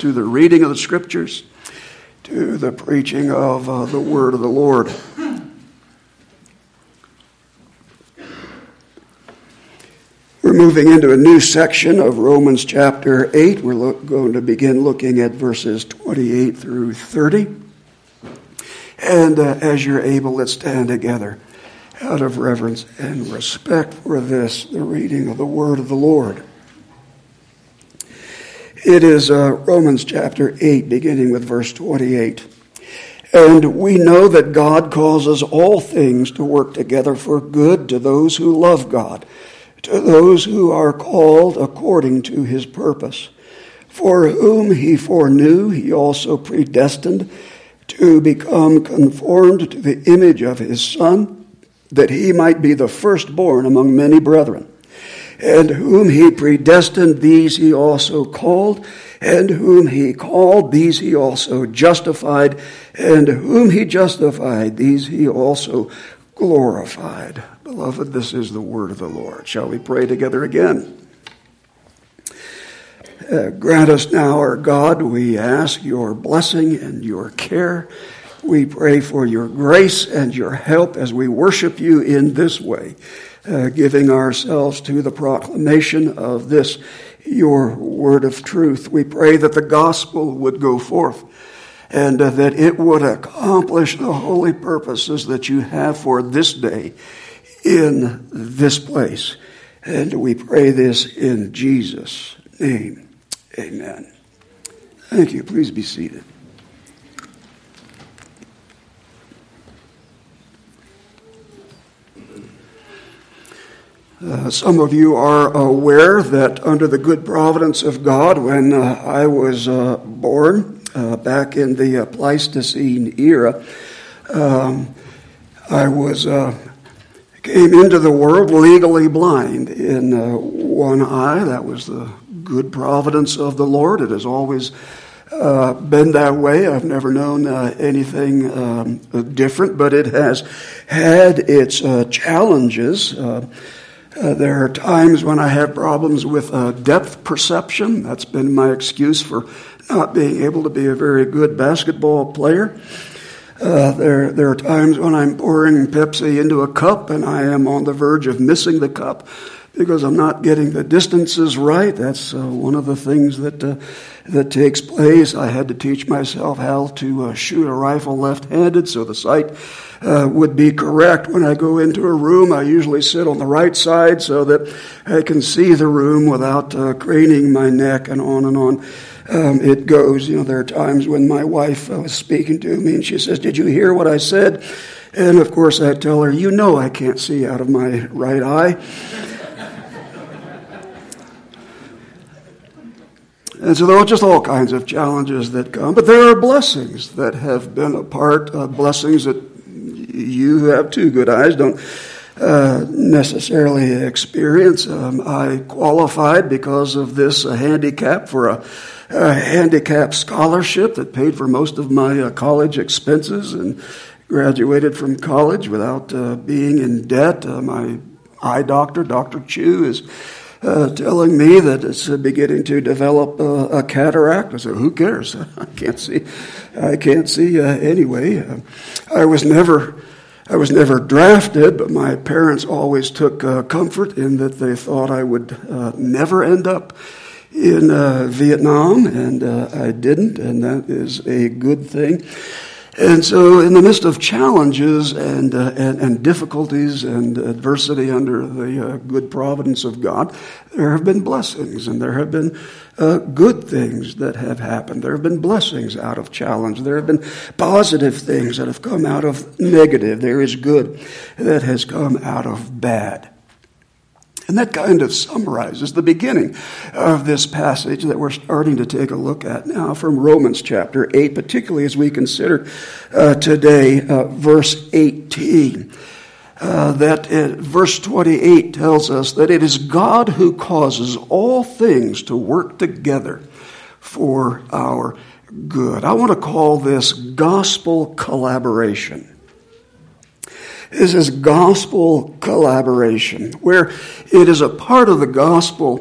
to the reading of the Scriptures, to the preaching of the Word of the Lord. We're moving into a new section of Romans chapter 8. We're going to begin looking at verses 28 through 30. And as you're able, let's stand together out of reverence and respect for this, the reading of the Word of the Lord. It is Romans chapter 8, beginning with verse 28. And we know that God causes all things to work together for good to those who love God, to those who are called according to his purpose. For whom he foreknew, he also predestined to become conformed to the image of his Son, that he might be the firstborn among many brethren. And whom he predestined, these he also called. And whom he called, these he also justified. And whom he justified, these he also glorified. Beloved, this is the word of the Lord. Shall we pray together again? Grant us now, our God, we ask your blessing and your care. We pray for your grace and your help as we worship you in this way, giving ourselves to the proclamation of this, your word of truth. We pray that the gospel would go forth and that it would accomplish the holy purposes that you have for this day in this place. And we pray this in Jesus' name. Amen. Thank you. Please be seated. Some of you are aware that under the good providence of God, when I was born back in the Pleistocene era, I came into the world legally blind in one eye. That was the good providence of the Lord. It has always been that way. I've never known anything different, but it has had its challenges. There are times when I have problems with depth perception. That's been my excuse for not being able to be a very good basketball player. There are times when I'm pouring Pepsi into a cup and I am on the verge of missing the cup because I'm not getting the distances right. That's one of the things that takes place. I had to teach myself how to shoot a rifle left-handed so the sight would be correct. When I go into a room, I usually sit on the right side so that I can see the room without craning my neck, and on and on. It goes. There are times when my wife was speaking to me and she says, "Did you hear what I said?" And of course I tell her, I can't see out of my right eye. And so there are just all kinds of challenges that come. But there are blessings that have been a part of blessings that you who have two good eyes don't necessarily experience. I qualified because of this handicap for a handicap scholarship that paid for most of my college expenses and graduated from college without being in debt. My eye doctor, Dr. Chu, is telling me that it's beginning to develop a cataract. I said, who cares? I can't see anyway. I was never drafted, but my parents always took comfort in that they thought I would never end up in Vietnam, and I didn't, and that is a good thing. And so in the midst of challenges and difficulties and adversity under the good providence of God, there have been blessings and there have been good things that have happened. There have been blessings out of challenge. There have been positive things that have come out of negative. There is good that has come out of bad. And that kind of summarizes the beginning of this passage that we're starting to take a look at now from Romans chapter 8, particularly as we consider today verse 18. Verse 28 tells us that it is God who causes all things to work together for our good. I want to call this gospel collaboration. This is gospel collaboration, where it is a part of the gospel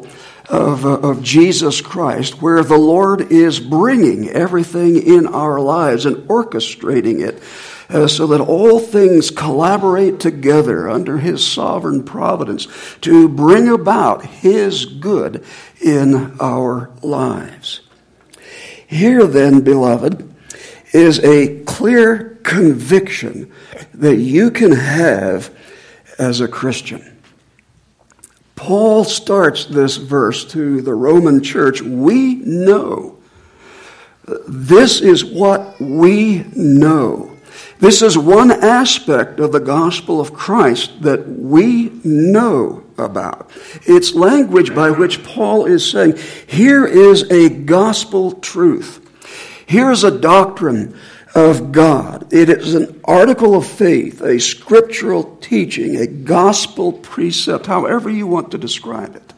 of Jesus Christ, where the Lord is bringing everything in our lives and orchestrating it so that all things collaborate together under his sovereign providence to bring about his good in our lives. Here then, beloved, is a clear conviction that you can have as a Christian. Paul starts this verse to the Roman church. We know. This is what we know. This is one aspect of the gospel of Christ that we know about. It's language by which Paul is saying, here is a gospel truth. Here is a doctrine of God. It is an article of faith, a scriptural teaching, a gospel precept, however you want to describe it.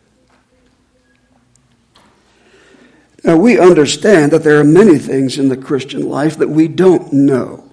Now, we understand that there are many things in the Christian life that we don't know.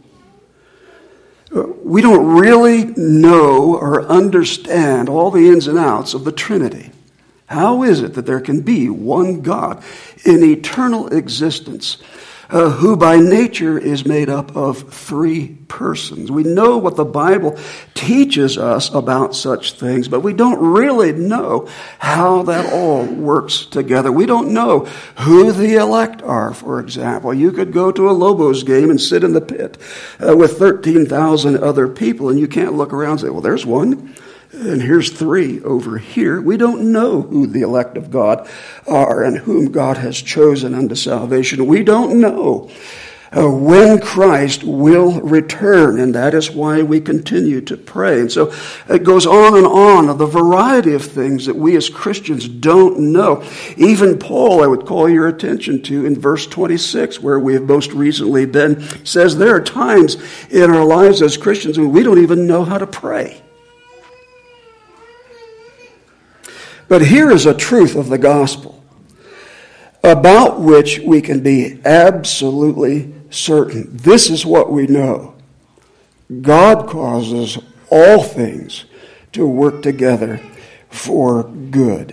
We don't really know or understand all the ins and outs of the Trinity. How is it that there can be one God in eternal existence who by nature is made up of three persons? We know what the Bible teaches us about such things, but we don't really know how that all works together. We don't know who the elect are, for example. You could go to a Lobos game and sit in the pit with 13,000 other people, and you can't look around and say, well, there's one. And here's three over here. We don't know who the elect of God are and whom God has chosen unto salvation. We don't know when Christ will return, and that is why we continue to pray. And so it goes on of the variety of things that we as Christians don't know. Even Paul, I would call your attention to in verse 26, where we have most recently been, says there are times in our lives as Christians when we don't even know how to pray. But here is a truth of the gospel about which we can be absolutely certain. This is what we know. God causes all things to work together for good.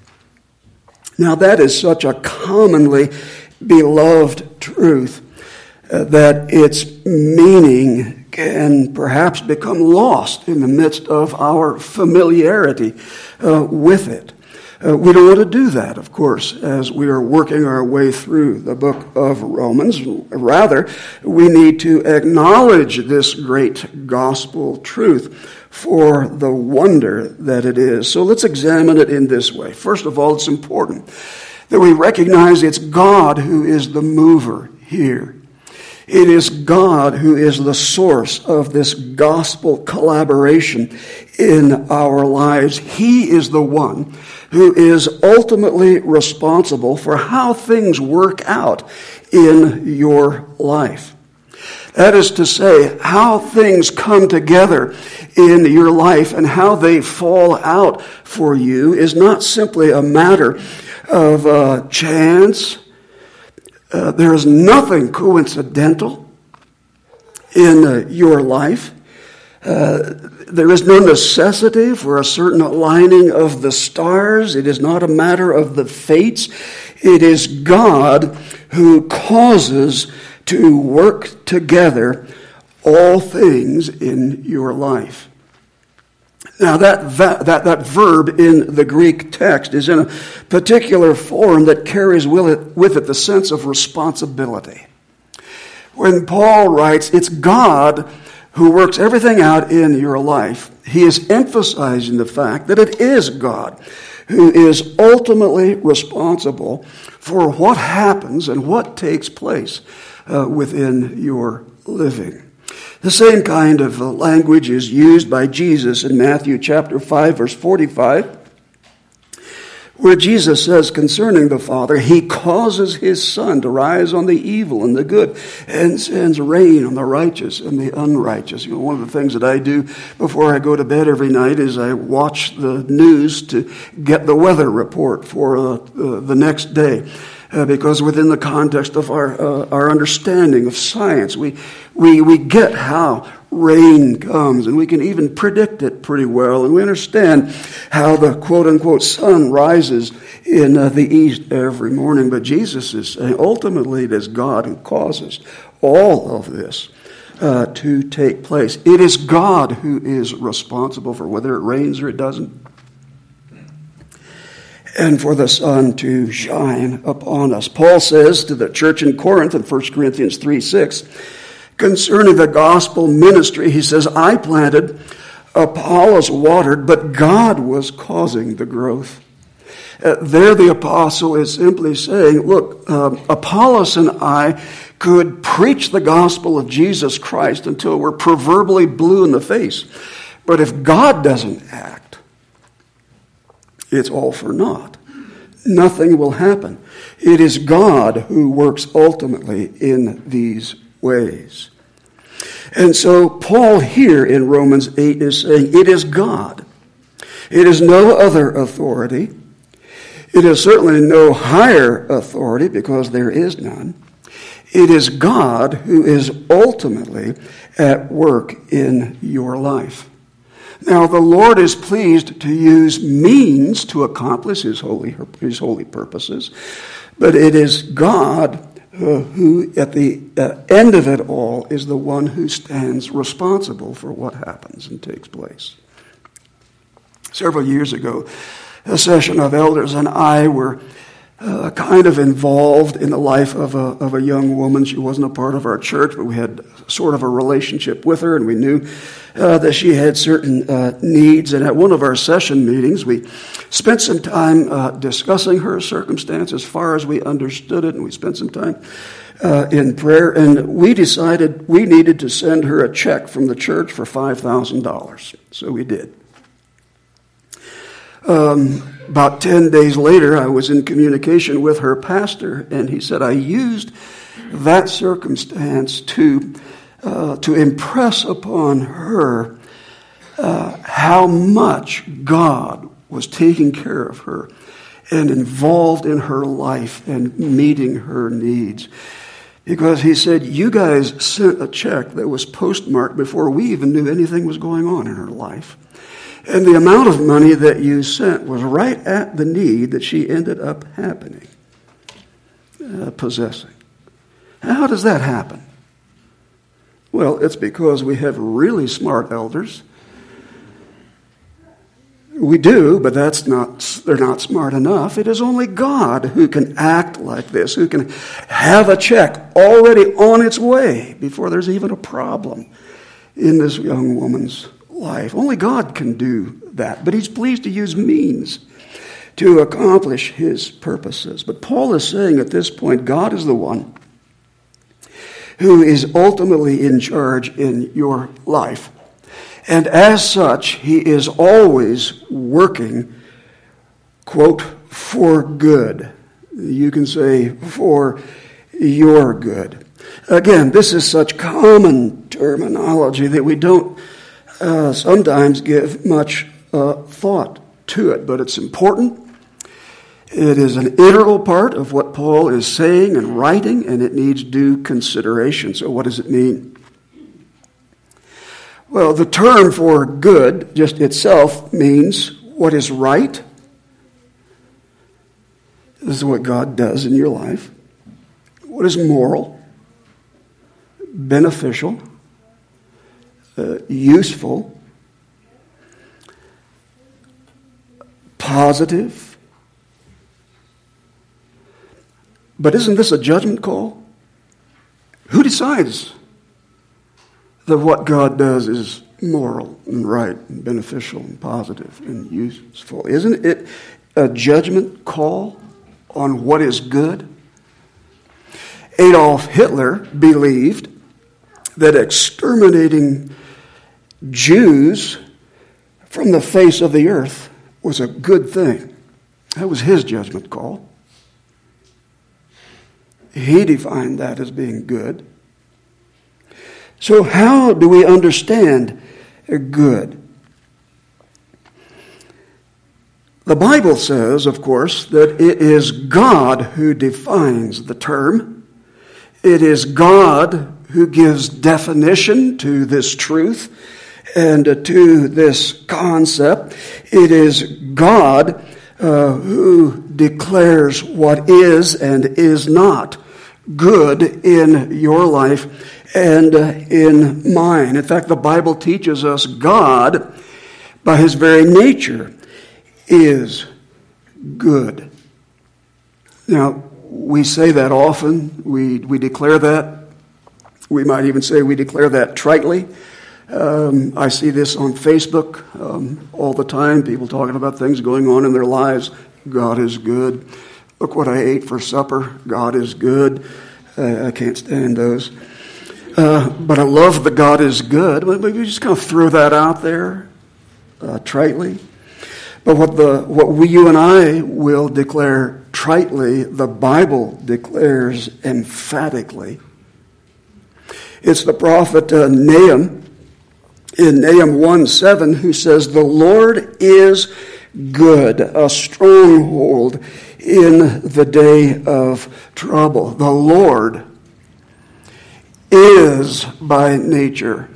Now that is such a commonly beloved truth that its meaning can perhaps become lost in the midst of our familiarity with it. We don't want to do that, of course, as we are working our way through the book of Romans. Rather, we need to acknowledge this great gospel truth for the wonder that it is. So let's examine it in this way. First of all, it's important that we recognize it's God who is the mover here. It is God who is the source of this gospel collaboration in our lives. He is the one who is ultimately responsible for how things work out in your life. That is to say, how things come together in your life and how they fall out for you is not simply a matter of chance. There is nothing coincidental in your life. There is no necessity for a certain aligning of the stars. It is not a matter of the fates. It is God who causes to work together all things in your life. Now, that verb in the Greek text is in a particular form that carries with it the sense of responsibility. When Paul writes, it's God who works everything out in your life, he is emphasizing the fact that it is God who is ultimately responsible for what happens and what takes place within your living. The same kind of language is used by Jesus in Matthew chapter 5, verse 45, where Jesus says concerning the Father, he causes his sun to rise on the evil and the good and sends rain on the righteous and the unrighteous. One of the things that I do before I go to bed every night is I watch the news to get the weather report for the next day. because within the context of our understanding of science, we get how rain comes, and we can even predict it pretty well, and we understand how the quote-unquote sun rises in the east every morning. But Jesus is saying ultimately it is God who causes all of this to take place. It is God who is responsible for whether it rains or it doesn't, and for the sun to shine upon us. Paul says to the church in Corinth in 1 Corinthians 3:6, concerning the gospel ministry, he says, I planted, Apollos watered, but God was causing the growth. There the apostle is simply saying, look, Apollos and I could preach the gospel of Jesus Christ until we're proverbially blue in the face. But if God doesn't act, it's all for naught. Nothing will happen. It is God who works ultimately in these ways. And so Paul here in Romans 8 is saying it is God. It is no other authority. It is certainly no higher authority because there is none. It is God who is ultimately at work in your life. Now, the Lord is pleased to use means to accomplish his holy purposes, but it is God who, at the end of it all, is the one who stands responsible for what happens and takes place. Several years ago, a session of elders and I were kind of involved in the life of a young woman. She wasn't a part of our church, but we had sort of a relationship with her, and we knew that she had certain needs. And at one of our session meetings, we spent some time discussing her circumstance as far as we understood it, and we spent some time in prayer, and we decided we needed to send her a check from the church for $5,000. So we did. About 10 days later, I was in communication with her pastor, and he said, I used that circumstance to impress upon her how much God was taking care of her and involved in her life and meeting her needs. Because he said, you guys sent a check that was postmarked before we even knew anything was going on in her life. And the amount of money that you sent was right at the need that she ended up possessing. How does that happen? Well, it's because we have really smart elders. We do, but they're not smart enough. It is only God who can act like this, who can have a check already on its way before there's even a problem in this young woman's life. Only God can do that, but he's pleased to use means to accomplish his purposes. But Paul is saying at this point, God is the one who is ultimately in charge in your life. And as such, he is always working, quote, for good. You can say for your good. Again, this is such common terminology that we don't sometimes give much thought to it, but it's important. It is an integral part of what Paul is saying and writing, and it needs due consideration. So what does it mean? Well, the term for good just itself means what is right. This is what God does in your life. What is moral, beneficial, useful, positive. But isn't this a judgment call? Who decides that what God does is moral and right and beneficial and positive and useful? Isn't it a judgment call on what is good? Adolf Hitler believed that exterminating Jews from the face of the earth was a good thing. That was his judgment call. He defined that as being good. So how do we understand good? The Bible says, of course, that it is God who defines the term. It is God who gives definition to this truth and to this concept. It is God who declares what is and is not good in your life and in mine. In fact, the Bible teaches us God, by his very nature, is good. Now, we say that often. We declare that. We might even say we declare that tritely. I see this on Facebook all the time, people talking about things going on in their lives. God is good. Look what I ate for supper. God is good. I can't stand those. But I love the God is good. We just kind of throw that out there tritely. But what you and I will declare tritely, the Bible declares emphatically. It's the prophet Nahum, in Nahum 1:7, who says, "The Lord is good, a stronghold in the day of trouble." The Lord is by nature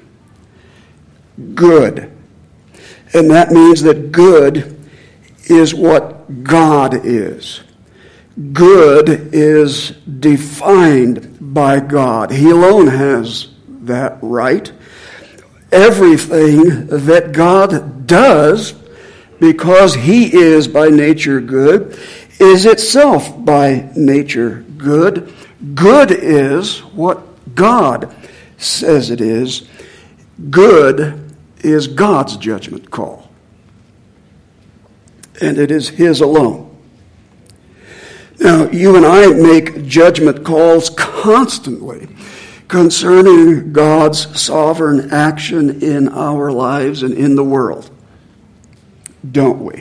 good. And that means that good is what God is. Good is defined by God. He alone has that right. Everything that God does, because he is by nature good, is itself by nature good. Good is what God says it is. Good is God's judgment call. And it is his alone. Now, you and I make judgment calls constantly concerning God's sovereign action in our lives and in the world, don't we?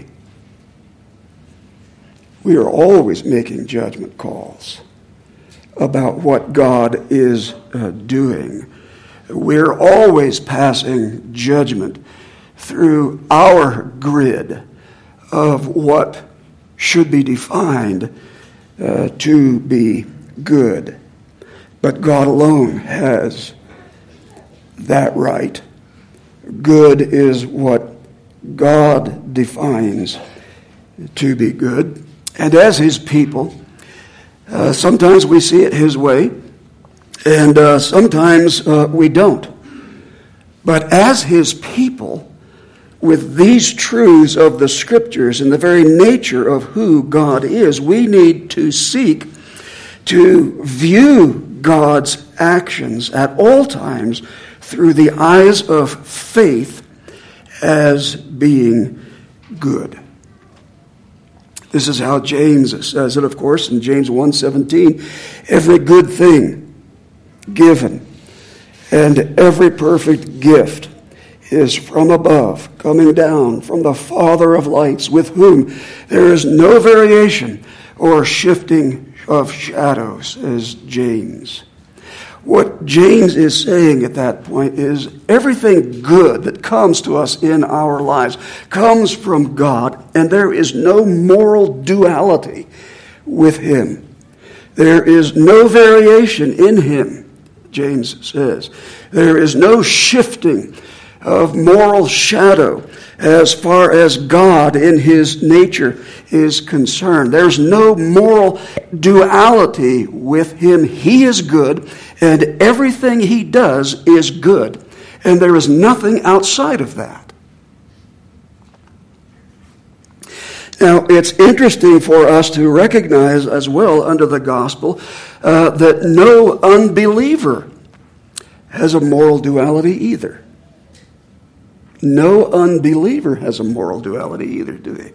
We are always making judgment calls about what God is doing. We're always passing judgment through our grid of what should be defined to be good. But God alone has that right. Good is what God defines to be good. And as his people, sometimes we see it his way, and sometimes we don't. But as his people, with these truths of the Scriptures and the very nature of who God is, we need to seek to view God's actions at all times through the eyes of faith as being good. This is how James says it, of course, in James 1:17. Every good thing given and every perfect gift is from above, coming down from the Father of lights, with whom there is no variation or shifting of shadows, says James. What James is saying at that point is everything good that comes to us in our lives comes from God, and there is no moral duality with him. There is no variation in him, James says. There is no shifting of moral shadow as far as God in his nature is concerned. There's no moral duality with him. He is good, and everything he does is good, and there is nothing outside of that. Now, it's interesting for us to recognize as well under the gospel that no unbeliever has a moral duality either. No unbeliever has a moral duality either, do they?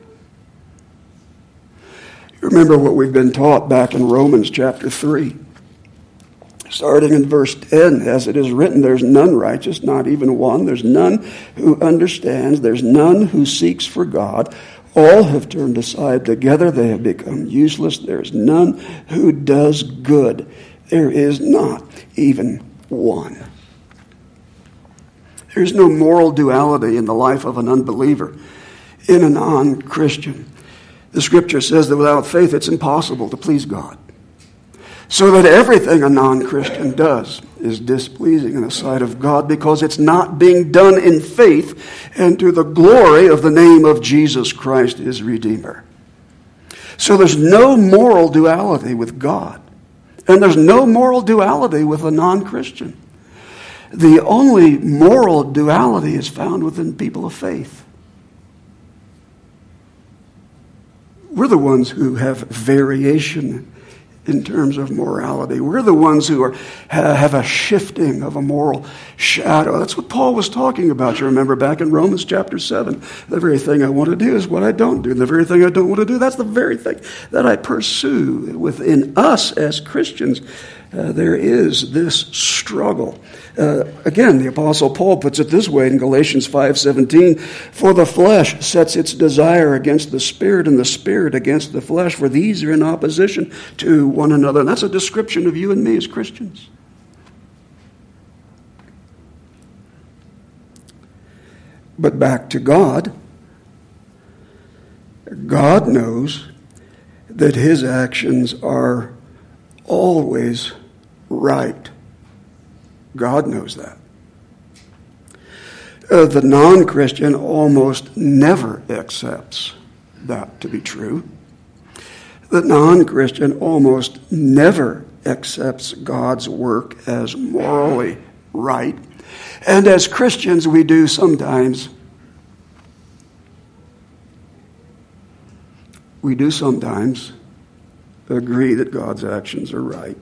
Remember what we've been taught back in Romans chapter 3. Starting in verse 10, as it is written, there's none righteous, not even one. There's none who understands. There's none who seeks for God. All have turned aside together. They have become useless. There's none who does good. There is not even one. There's no moral duality in the life of an unbeliever, in a non-Christian. The Scripture says that without faith it's impossible to please God. So that everything a non-Christian does is displeasing in the sight of God because it's not being done in faith and to the glory of the name of Jesus Christ, his Redeemer. So there's no moral duality with God. And there's no moral duality with a non-Christian. The only moral duality is found within people of faith. We're the ones who have variation in terms of morality. We're the ones who have a shifting of a moral shadow. That's what Paul was talking about. You remember back in Romans chapter 7. The very thing I want to do is what I don't do. And the very thing I don't want to do, that's the very thing that I pursue. Within us as Christians, there is this struggle. Again, the Apostle Paul puts it this way in Galatians 5:17, "For the flesh sets its desire against the Spirit, and the Spirit against the flesh, for these are in opposition to one another." And that's a description of you and me as Christians. But back to God. God knows that his actions are always right. God knows that. The non-Christian almost never accepts that to be true. The non-Christian almost never accepts God's work as morally right. And as Christians, we do sometimes agree that God's actions are right.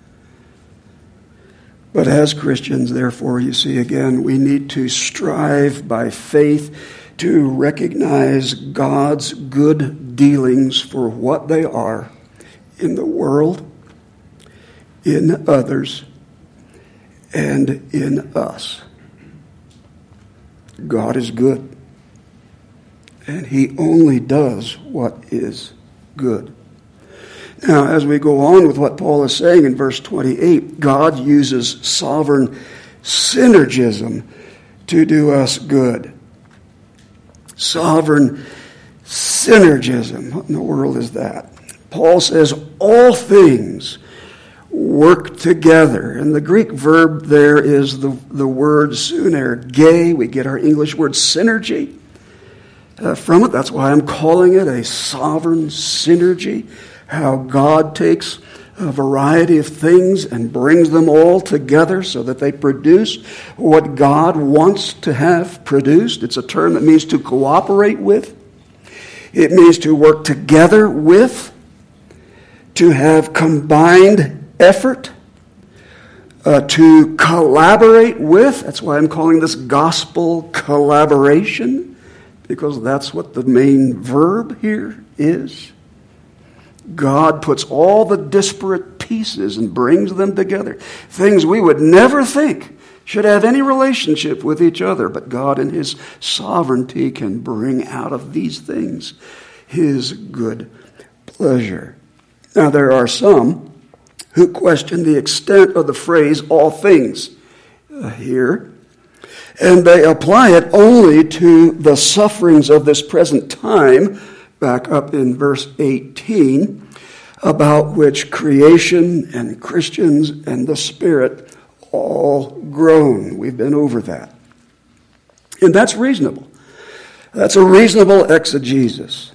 But as Christians, therefore, you see again, we need to strive by faith to recognize God's good dealings for what they are in the world, in others, and in us. God is good, and he only does what is good. Now, as we go on with what Paul is saying in verse 28, God uses sovereign synergism to do us good. Sovereign synergism. What in the world is that? Paul says all things work together. And the Greek verb there is the word synerge. We get our English word synergy from it. That's why I'm calling it a sovereign synergy. How God takes a variety of things and brings them all together so that they produce what God wants to have produced. It's a term that means to cooperate with. It means to work together with, to have combined effort, to collaborate with. That's why I'm calling this gospel collaboration, because that's what the main verb here is. God puts all the disparate pieces and brings them together. Things we would never think should have any relationship with each other, but God in his sovereignty can bring out of these things his good pleasure. Now, there are some who question the extent of the phrase all things here, and they apply it only to the sufferings of this present time, back up in verse 18, about which creation and Christians and the Spirit all groan. We've been over that. And that's reasonable. That's a reasonable exegesis.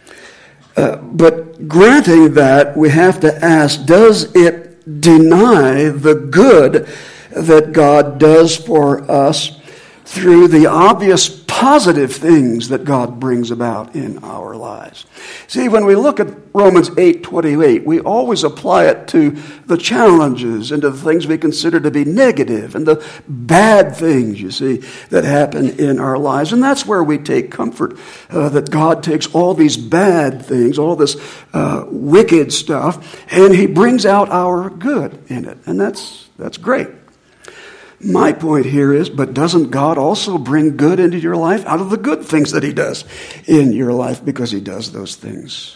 But granting that, we have to ask, does it deny the good that God does for us through the obvious positive things that God brings about in our lives? See, when we look at Romans 8:28, we always apply it to the challenges and to the things we consider to be negative and the bad things, you see, that happen in our lives. And that's where we take comfort, that God takes all these bad things, all this wicked stuff, and he brings out our good in it. And that's great. My point here is, but doesn't God also bring good into your life out of the good things that he does in your life, because he does those things?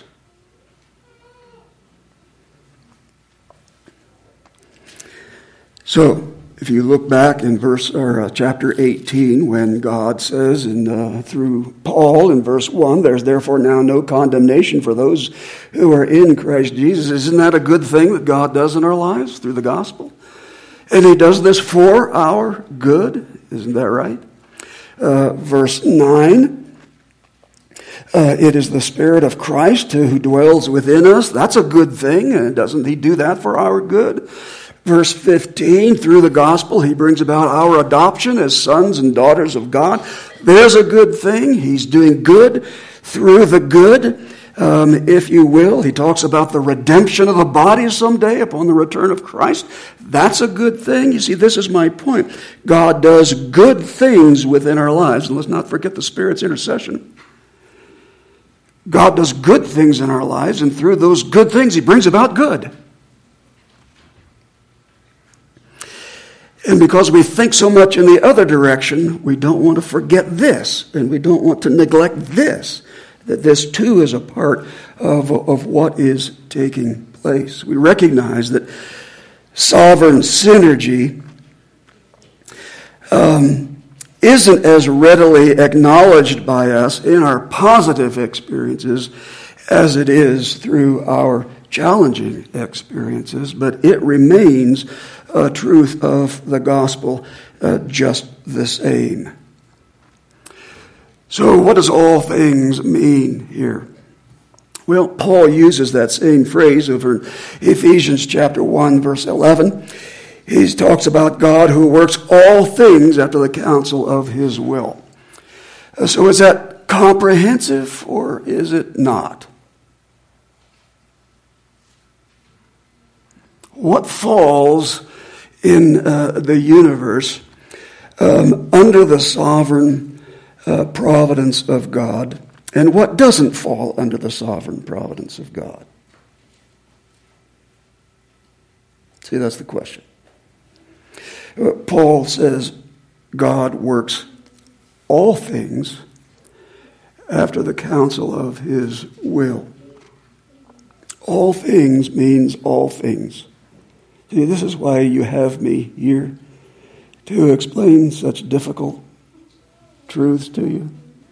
So, If you look back in chapter 18, when God says through Paul in verse 1, there's therefore now no condemnation for those who are in Christ Jesus. Isn't that a good thing that God does in our lives through the gospel? And he does this for our good. Isn't that right? Verse 9, it is the Spirit of Christ who dwells within us. That's a good thing. And doesn't he do that for our good? Verse 15, through the gospel, he brings about our adoption as sons and daughters of God. There's a good thing. He's doing good through the good, if you will. He talks about the redemption of the body someday upon the return of Christ. That's a good thing. You see, this is my point. God does good things within our lives. And let's not forget the Spirit's intercession. God does good things in our lives, and through those good things, he brings about good. And because we think so much in the other direction, we don't want to forget this, and we don't want to neglect this, that this too is a part of what is taking place. We recognize that sovereign synergy isn't as readily acknowledged by us in our positive experiences as it is through our challenging experiences, but it remains a truth of the gospel just the same. So what does all things mean here? Well, Paul uses that same phrase over in Ephesians chapter 1, verse 11. He talks about God who works all things after the counsel of his will. So is that comprehensive or is it not? What falls in the universe under the sovereign providence of God, and what doesn't fall under the sovereign providence of God? See, that's the question. Paul says God works all things after the counsel of his will. All things means all things. See, this is why you have me here, to explain such difficult truths to you.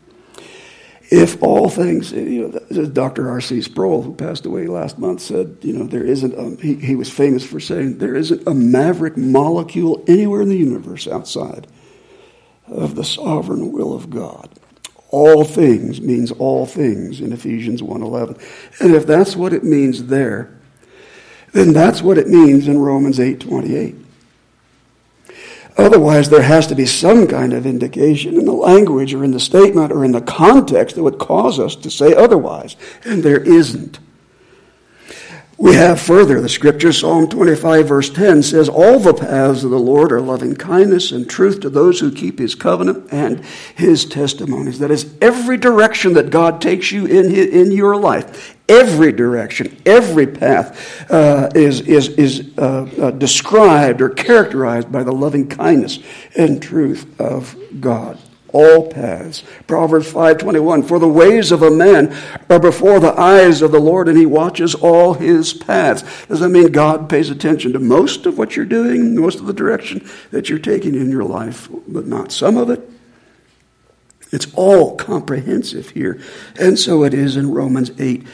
If all things, Dr. R.C. Sproul, who passed away last month, said, there isn't, he was famous for saying, there isn't a maverick molecule anywhere in the universe outside of the sovereign will of God. All things means all things in Ephesians 1:11. And if that's what it means there, then that's what it means in Romans 8:28. Otherwise, there has to be some kind of indication in the language or in the statement or in the context that would cause us to say otherwise. And there isn't. We have further, the scripture, Psalm 25, verse 10 says, all the paths of the Lord are loving kindness and truth to those who keep his covenant and his testimonies. That is, every direction that God takes you in your life, every direction, every path is described or characterized by the loving kindness and truth of God. All paths. Proverbs 5:21, for the ways of a man are before the eyes of the Lord, and he watches all his paths. Does that mean God pays attention to most of what you're doing, most of the direction that you're taking in your life, but not some of it? It's all comprehensive here. And so it is in Romans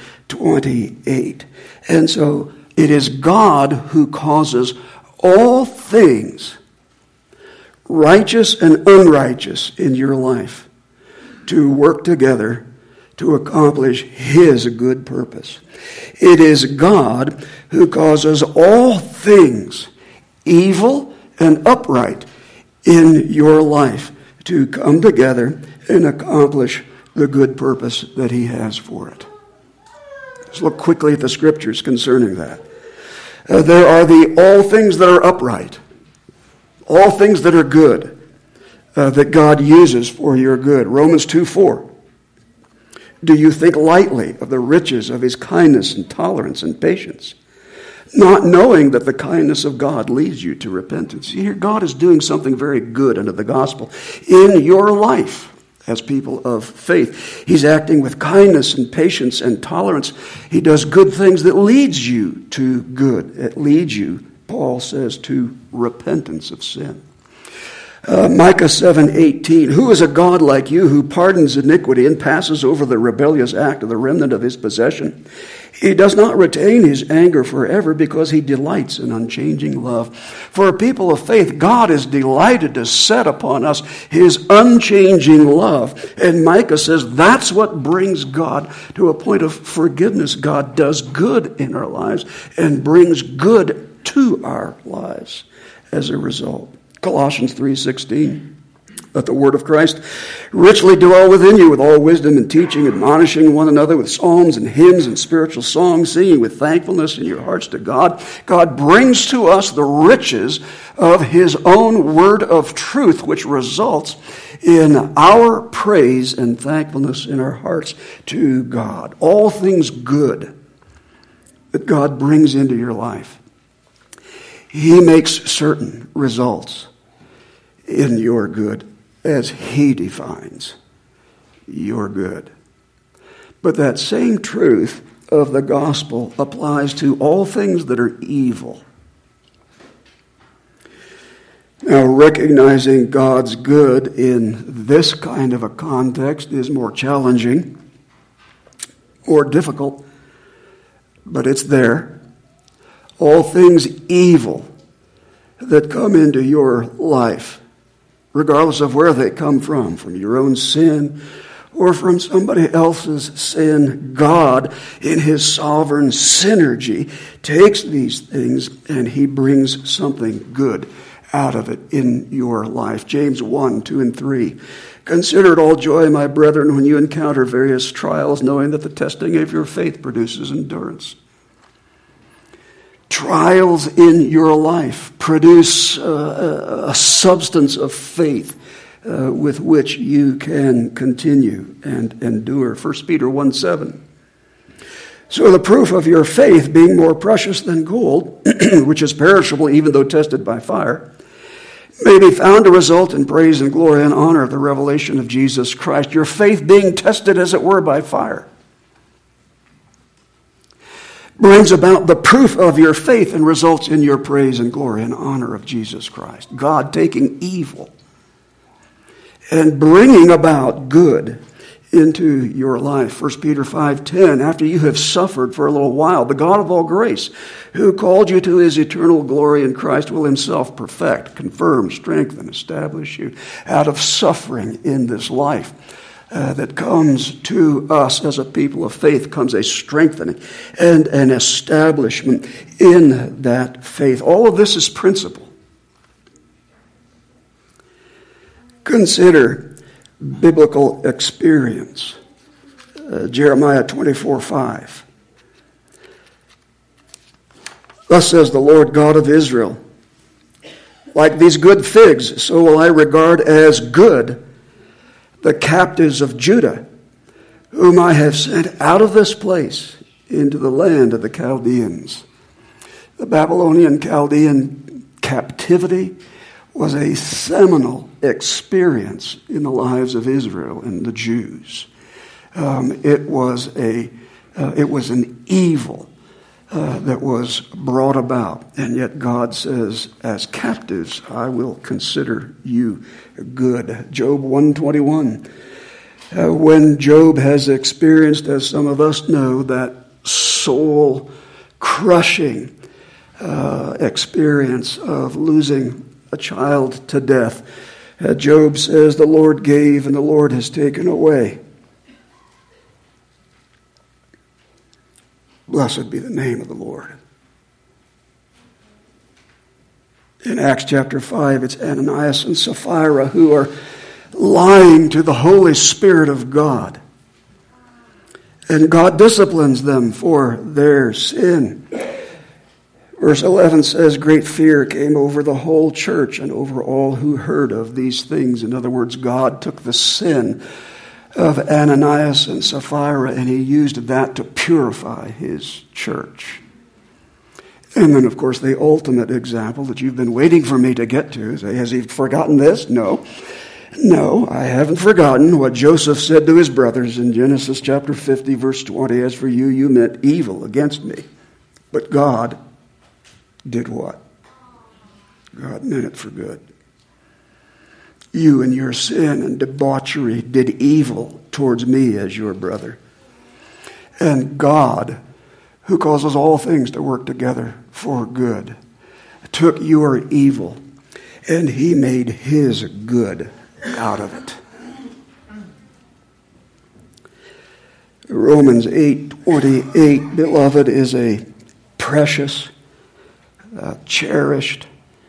8:28. And so it is God who causes all things, righteous and unrighteous, in your life to work together to accomplish his good purpose. It is God who causes all things, evil and upright, in your life to come together and accomplish the good purpose that he has for it. Let's look quickly at the scriptures concerning that. There are the all things that are upright, all things that are good, that God uses for your good. Romans 2:4. Do you think lightly of the riches of his kindness and tolerance and patience, not knowing that the kindness of God leads you to repentance? Here, God is doing something very good under the gospel in your life as people of faith. He's acting with kindness and patience and tolerance. He does good things that leads you to good. It leads you Paul says, to repentance of sin. Micah 7:18, who is a God like you who pardons iniquity and passes over the rebellious act of the remnant of his possession? He does not retain his anger forever because he delights in unchanging love. For a people of faith, God is delighted to set upon us his unchanging love. And Micah says that's what brings God to a point of forgiveness. God does good in our lives and brings good to our lives as a result. Colossians 3:16, let the word of Christ richly dwell within you with all wisdom and teaching, admonishing one another with psalms and hymns and spiritual songs, singing with thankfulness in your hearts to God. God brings to us the riches of his own word of truth, which results in our praise and thankfulness in our hearts to God. All things good that God brings into your life, he makes certain results in your good as he defines your good. But that same truth of the gospel applies to all things that are evil. Now, recognizing God's good in this kind of a context is more challenging, more difficult, but it's there. All things evil that come into your life, regardless of where they come from your own sin or from somebody else's sin, God, in his sovereign synergy, takes these things and he brings something good out of it in your life. James 1:2-3. Consider it all joy, my brethren, when you encounter various trials, knowing that the testing of your faith produces endurance. Trials in your life produce a substance of faith with which you can continue and endure. 1 Peter 1:7. So the proof of your faith, being more precious than gold, which is perishable even though tested by fire, may be found to result in praise and glory and honor of the revelation of Jesus Christ. Your faith being tested, as it were, by fire, brings about the proof of your faith and results in your praise and glory and honor of Jesus Christ. God taking evil and bringing about good into your life. 1 Peter 5:10, after you have suffered for a little while, the God of all grace, who called you to his eternal glory in Christ, will himself perfect, confirm, strengthen, establish you out of suffering in this life. That comes to us as a people of faith comes a strengthening and an establishment in that faith. All of this is principle. Consider biblical experience. Jeremiah 24:5. Thus says the Lord God of Israel, like these good figs, so will I regard as good the captives of Judah, whom I have sent out of this place into the land of the Chaldeans. The Babylonian Chaldean captivity was a seminal experience in the lives of Israel and the Jews. It was an evil that was brought about. And yet God says, as captives, I will consider you good. Job 1:21. When Job has experienced, as some of us know, that soul-crushing experience of losing a child to death, Job says, the Lord gave and the Lord has taken away. Blessed be the name of the Lord. In Acts chapter 5, it's Ananias and Sapphira who are lying to the Holy Spirit of God. And God disciplines them for their sin. Verse 11 says, great fear came over the whole church and over all who heard of these things. In other words, God took the sin of Ananias and Sapphira, and he used that to purify his church. And then, of course, the ultimate example that you've been waiting for me to get to is, has he forgotten this? No, I haven't forgotten what Joseph said to his brothers in Genesis chapter 50, verse 20. As for you, you meant evil against me, but God did what? God meant it for good. You in your sin and debauchery did evil towards me as your brother. And God, who causes all things to work together for good, took your evil and he made his good out of it. Romans 8:28, beloved, is a precious, cherished,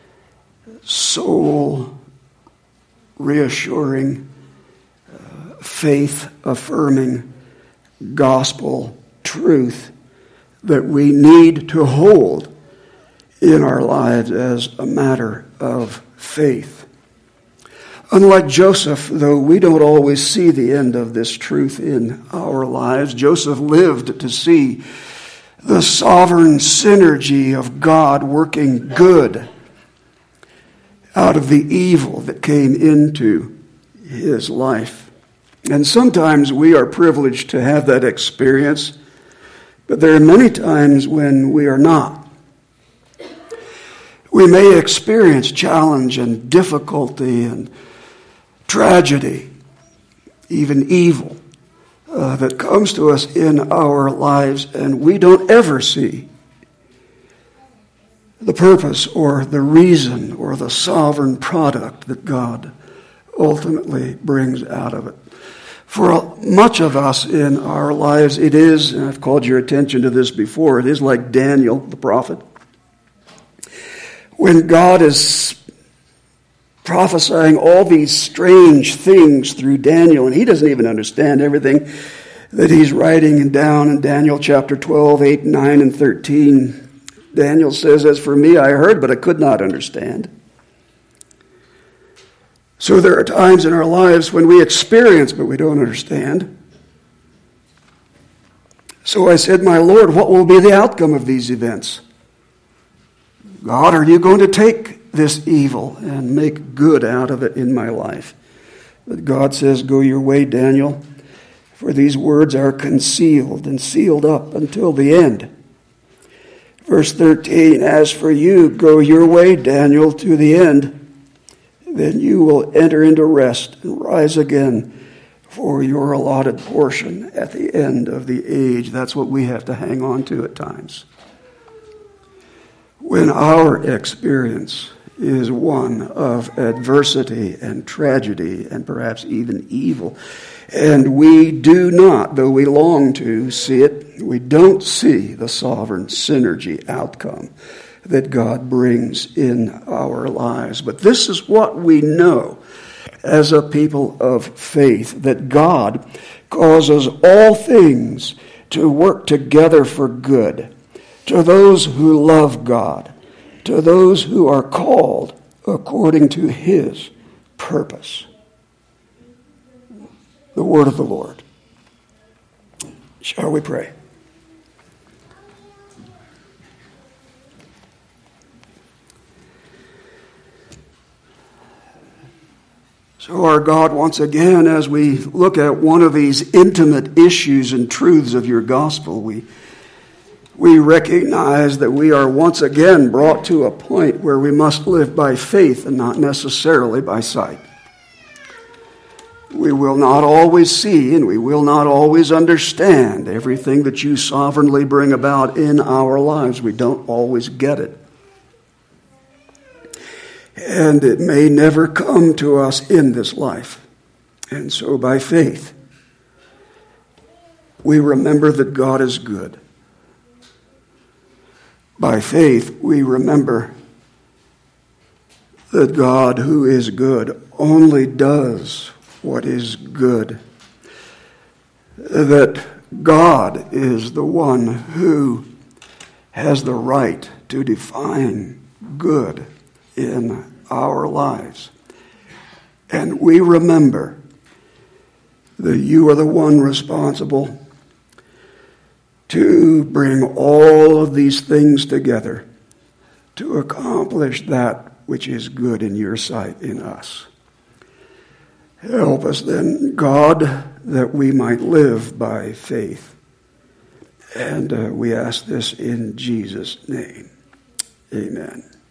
soul reassuring, faith affirming gospel truth that we need to hold in our lives as a matter of faith. Unlike Joseph, though we don't always see the end of this truth in our lives, Joseph lived to see the sovereign synergy of God working good out of the evil that came into his life. And sometimes we are privileged to have that experience, but there are many times when we are not. We may experience challenge and difficulty and tragedy, even evil, that comes to us in our lives, and we don't ever see the purpose or the reason or the sovereign product that God ultimately brings out of it. For much of us in our lives, it is, and I've called your attention to this before, it is like Daniel, the prophet. When God is prophesying all these strange things through Daniel, and he doesn't even understand everything that he's writing down in Daniel chapter 12, 8, 9, and 13. Daniel says, as for me, I heard, but I could not understand. So there are times in our lives when we experience, but we don't understand. So I said, my Lord, what will be the outcome of these events? God, are you going to take this evil and make good out of it in my life? But God says, go your way, Daniel, for these words are concealed and sealed up until the end. Verse 13, as for you, go your way, Daniel, to the end. Then you will enter into rest and rise again for your allotted portion at the end of the age. That's what we have to hang on to at times. When our experience is one of adversity and tragedy and perhaps even evil, and we do not, though we long to see it, we don't see the sovereign synergy outcome that God brings in our lives. But this is what we know as a people of faith, that God causes all things to work together for good to those who love God, to those who are called according to his purpose. The word of the Lord. Shall we pray? So our God, once again, as we look at one of these intimate issues and truths of your gospel, we recognize that we are once again brought to a point where we must live by faith and not necessarily by sight. We will not always see and we will not always understand everything that you sovereignly bring about in our lives. We don't always get it. And it may never come to us in this life. And so by faith, we remember that God is good. By faith, we remember that God, who is good, only does what is good. That God is the one who has the right to define good in our lives. And we remember that you are the one responsible to bring all of these things together to accomplish that which is good in your sight in us. Help us then, God, that we might live by faith. And we ask this in Jesus' name. Amen.